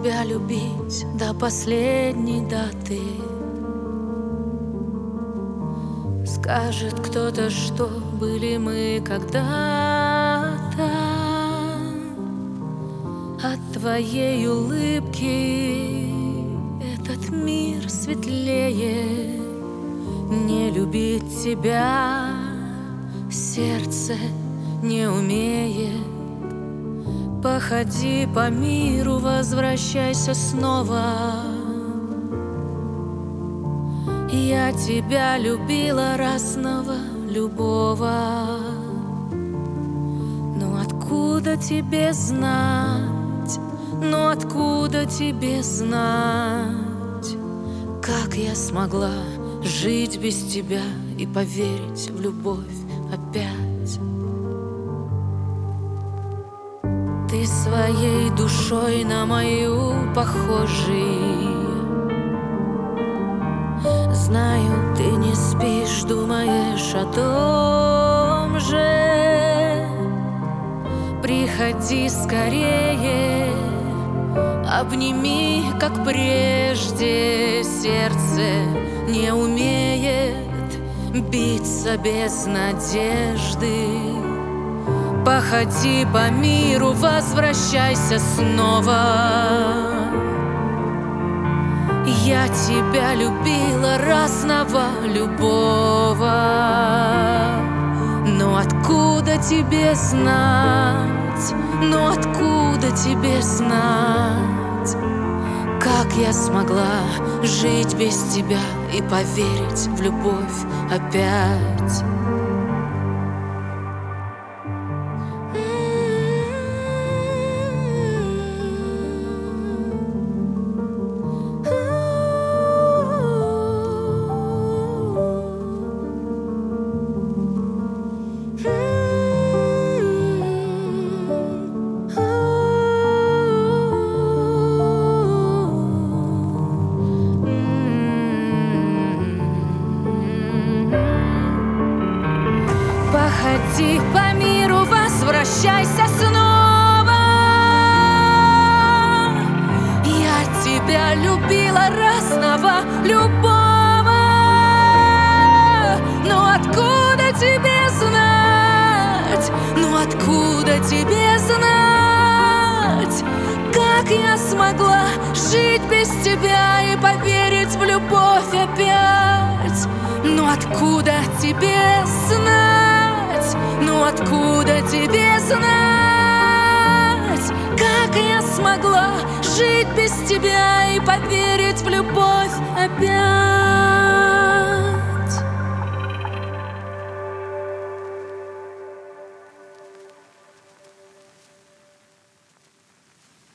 тебя любить до последней даты. Скажет кто-то, что были мы когда-то. От твоей улыбки этот мир светлее. Не любить тебя сердце не умеет. Походи по миру, возвращайся снова. Я тебя любила разного, любого. Но откуда тебе знать? Но откуда тебе знать, как я смогла жить без тебя и поверить в любовь опять? Ты своей душой на мою похожий. Знаю, ты не спишь, думаешь о том же. Приходи скорее, обними, как прежде. Сердце не умеет биться без надежды. Походи по миру, возвращайся снова. Я тебя любила разного, любого. Но откуда тебе знать? Но откуда тебе знать, как я смогла жить без тебя и поверить в любовь опять? Походи по миру, возвращайся снова. Я тебя любила разного, любого. Но откуда тебе знать? Но откуда тебе знать, как я смогла жить без тебя и поверить в любовь опять? Но откуда тебе знать? Ну откуда тебе знать, как я смогла жить без тебя и поверить в любовь опять?